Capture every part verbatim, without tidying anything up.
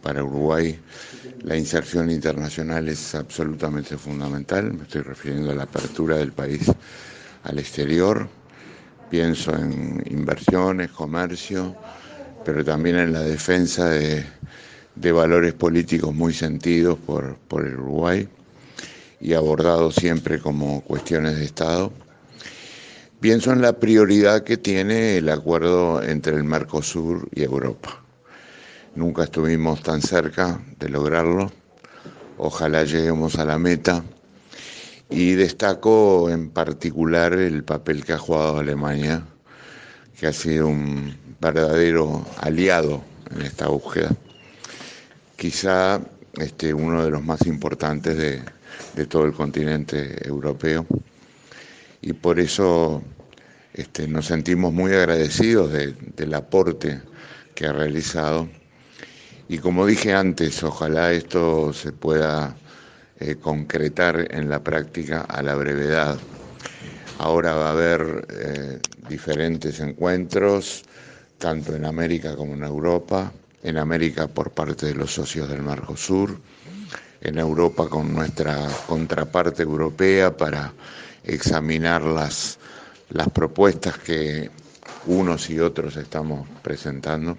para Uruguay la inserción internacional es absolutamente fundamental. Me estoy refiriendo a la apertura del país al exterior. Pienso en inversiones, comercio, pero también en la defensa de, de valores políticos muy sentidos por, por el Uruguay y abordados siempre como cuestiones de Estado. Pienso en la prioridad que tiene el acuerdo entre el Mercosur y Europa. Nunca estuvimos tan cerca de lograrlo. Ojalá lleguemos a la meta. Y destaco en particular el papel que ha jugado Alemania, que ha sido un verdadero aliado en esta búsqueda. Quizá este, uno de los más importantes de, de todo el continente europeo. Y por eso este, nos sentimos muy agradecidos de, del aporte que ha realizado. Y como dije antes, ojalá esto se pueda eh, concretar en la práctica a la brevedad. Ahora va a haber eh, diferentes encuentros, tanto en América como en Europa. En América por parte de los socios del Mercosur, en Europa con nuestra contraparte europea para examinar las, las propuestas que unos y otros estamos presentando.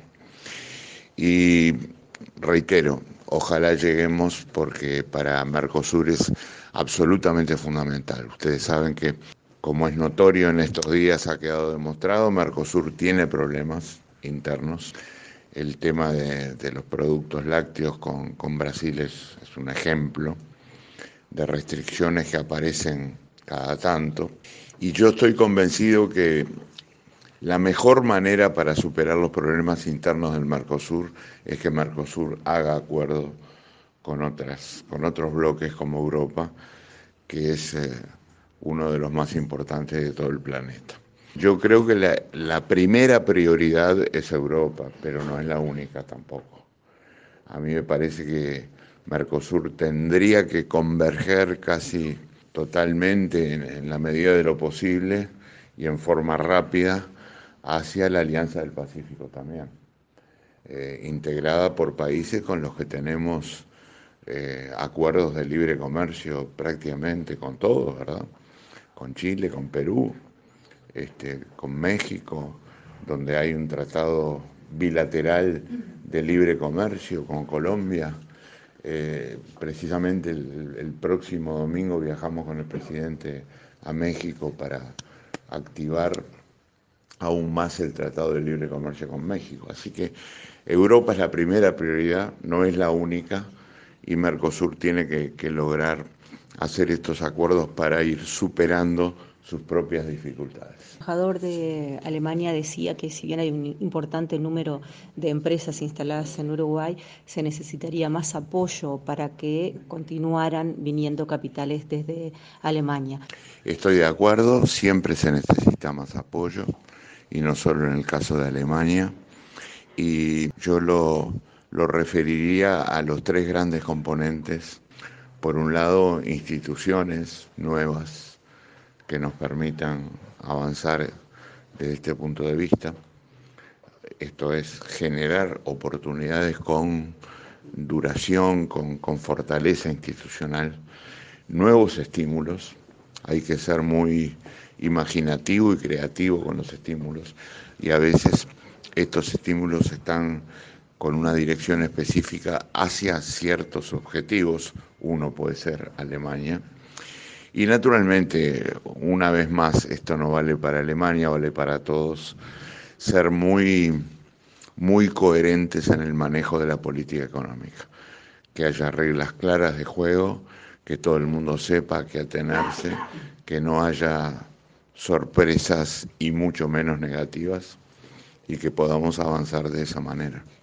Y reitero, ojalá lleguemos porque para Mercosur es absolutamente fundamental. Ustedes saben que, como es notorio en estos días, ha quedado demostrado, Mercosur tiene problemas internos. El tema de, de los productos lácteos con, con Brasil es, es un ejemplo de restricciones que aparecen cada tanto. Y yo estoy convencido que la mejor manera para superar los problemas internos del Mercosur es que Mercosur haga acuerdo con, otras, con otros bloques como Europa, que es eh, uno de los más importantes de todo el planeta. Yo creo que la, la primera prioridad es Europa, pero no es la única tampoco. A mí me parece que Mercosur tendría que converger casi totalmente, en, en la medida de lo posible y en forma rápida, hacia la Alianza del Pacífico también, eh, integrada por países con los que tenemos eh, acuerdos de libre comercio prácticamente con todos, ¿verdad? Con Chile, con Perú, este, con México, donde hay un tratado bilateral de libre comercio con Colombia. Eh, precisamente el, el próximo domingo viajamos con el presidente a México para activar aún más el Tratado de Libre Comercio con México. Así que Europa es la primera prioridad, no es la única, y Mercosur tiene que, que lograr hacer estos acuerdos para ir superando sus propias dificultades. El embajador de Alemania decía que si bien hay un importante número de empresas instaladas en Uruguay, se necesitaría más apoyo para que continuaran viniendo capitales desde Alemania. Estoy de acuerdo, siempre se necesita más apoyo, y no solo en el caso de Alemania, y yo lo, lo referiría a los tres grandes componentes. Por un lado, instituciones nuevas que nos permitan avanzar desde este punto de vista. Esto es generar oportunidades con duración, con, con fortaleza institucional, nuevos estímulos. Hay que ser muy imaginativo y creativo con los estímulos, y a veces estos estímulos están con una dirección específica hacia ciertos objetivos. Uno puede ser Alemania. Y naturalmente, una vez más, esto no vale para Alemania, vale para todos, ser muy, muy coherentes en el manejo de la política económica. Que haya reglas claras de juego, que todo el mundo sepa a qué atenerse, que no haya sorpresas y mucho menos negativas, y que podamos avanzar de esa manera.